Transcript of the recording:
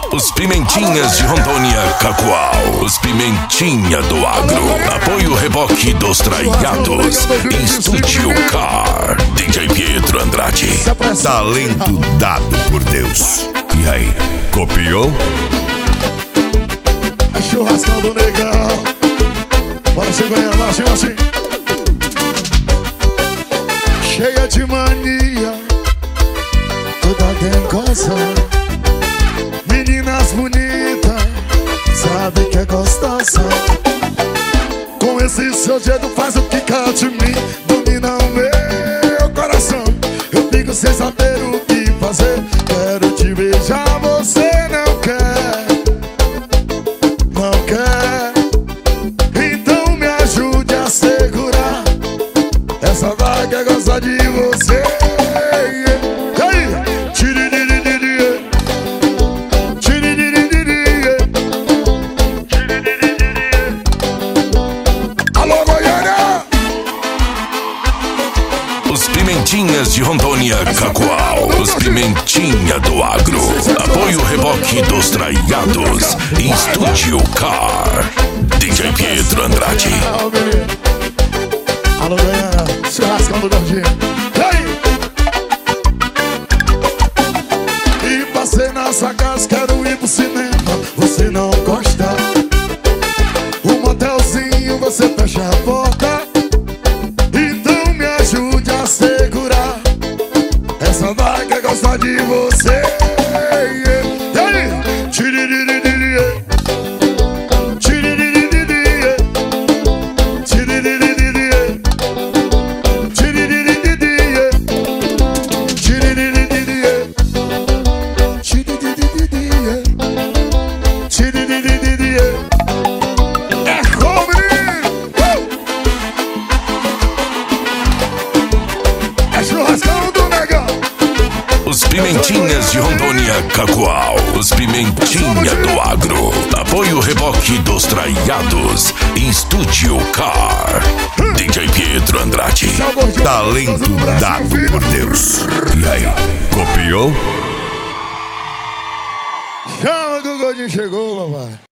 Os Pimentinhas de Rondônia, Cacoal. Os Pimentinha do Agro. Apoio Reboque dos Traiados. Estúdio Car. DJ Pietro Andrade. Talento dado por Deus. E aí, copiou? É churrascão do negão. Bora segurar lá, assim. Cheia de mania, toda dengosa. Meninas bonitas, sabe que é gostosa. Com esse seu jeito faz o que quer de mim. Domina o meu coração. Eu fico sem saber o que fazer. Quero te beijar, você não quer. Não quer. Então me ajude a segurar essa vaga gosta de você. E aí? Alô, Goiânia! Os Pimentinhas de Rondônia, Cacoal. Os Pimentinha do Agro. Apoio Reboque dos Traiados. Estúdio Car. DJ Pietro Andrade. Alô, Goiânia, churrascão do Gordinho. E passei na sua casa, quero ir pro cinema. Você não gosta. Um motelzinho, você fecha a porta. Então me ajude a segurar essa vaga gosta de você. E aí? Tiririririe. Tiririririe. Tiririririe. Tiririririe. Tiririririe. Tiririririe. Tiririririe. É comigo! É churrascão do negão. Os Pimentinhas de Rondônia, Cacoal. Os Pimentinha do Agro. Apoio Reboque dos Traiados. Estúdio Car. DJ Pietro Andrade. Talento dado por Deus. E aí, copiou? Chama que o Gordinho chegou, papai.